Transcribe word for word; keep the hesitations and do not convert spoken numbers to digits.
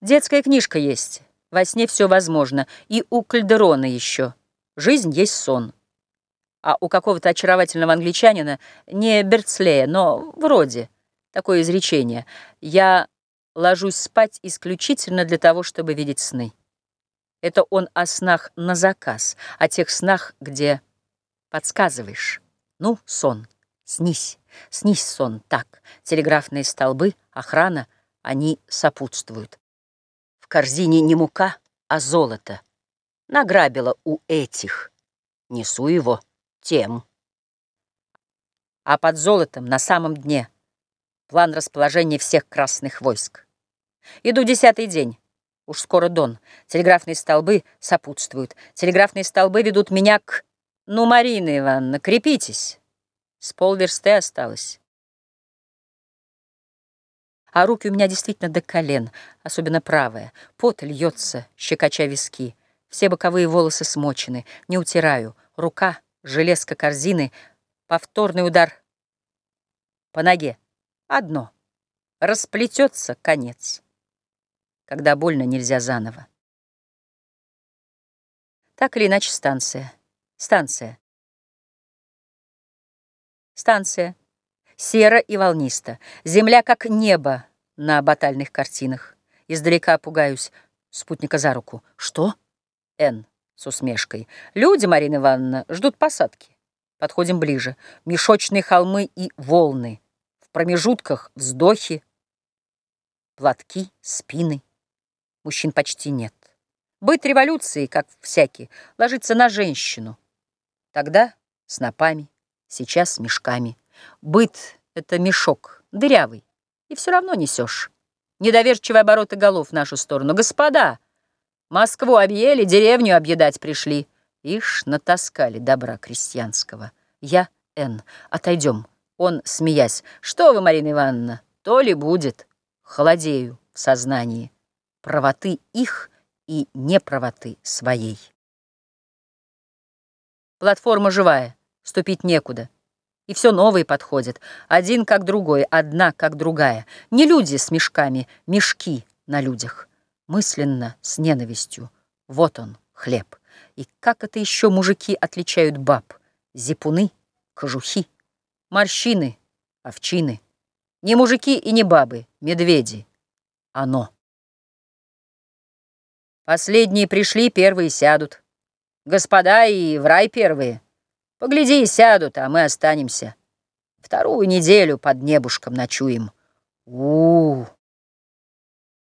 Детская книжка есть. Во сне все возможно. И у Кальдерона еще. Жизнь есть сон. А у какого-то очаровательного англичанина, не Берцлея, но вроде, такое изречение: «Я ложусь спать исключительно для того, чтобы видеть сны». Это он о снах на заказ, о тех снах, где подсказываешь. Ну, сон, снись, снись сон, так. Телеграфные столбы, охрана, они сопутствуют. В корзине не мука, а золото. Награбила у этих. Несу его тем. А под золотом на самом дне план расположения всех красных войск. Иду десятый день. Уж скоро дон. Телеграфные столбы сопутствуют. Телеграфные столбы ведут меня к... Ну, Марина Ивановна, крепитесь. С полверсты осталось. А руки у меня действительно до колен, особенно правая. Пот льется, щекоча виски. Все боковые волосы смочены. Не утираю. Рука, железка корзины. Повторный удар по ноге. Одно. Расплетется конец. Когда больно, нельзя заново. Так или иначе, станция. Станция. Станция. Серо и волнисто. Земля, как небо на батальных картинах. Издалека пугаюсь спутника за руку. Что? Н. с усмешкой. Люди, Марина Ивановна, ждут посадки. Подходим ближе. Мешочные холмы и волны. В промежутках вздохи, платки, спины. Мужчин почти нет. Быт революции, как всякий, ложится на женщину. Тогда снопами, сейчас мешками. Быт — это мешок, дырявый, и все равно несешь. Недоверчивые обороты голов в нашу сторону. Господа, Москву объели, деревню объедать пришли. Ишь, натаскали добра крестьянского. Я, Н. Отойдем. Он, смеясь. Что вы, Марина Ивановна, то ли будет. Холодею в сознании правоты их и неправоты своей. Платформа живая, ступить некуда. И все новые подходят, один как другой, одна как другая. Не люди с мешками, мешки на людях. Мысленно, с ненавистью. Вот он, хлеб. И как это еще мужики отличают баб? Зипуны, кожухи, морщины, овчины. Не мужики и не бабы, медведи. Оно. Последние пришли, первые сядут. Господа и в рай первые. Погляди, сядут, а мы останемся. Вторую неделю под небушком ночуем. У-у-у!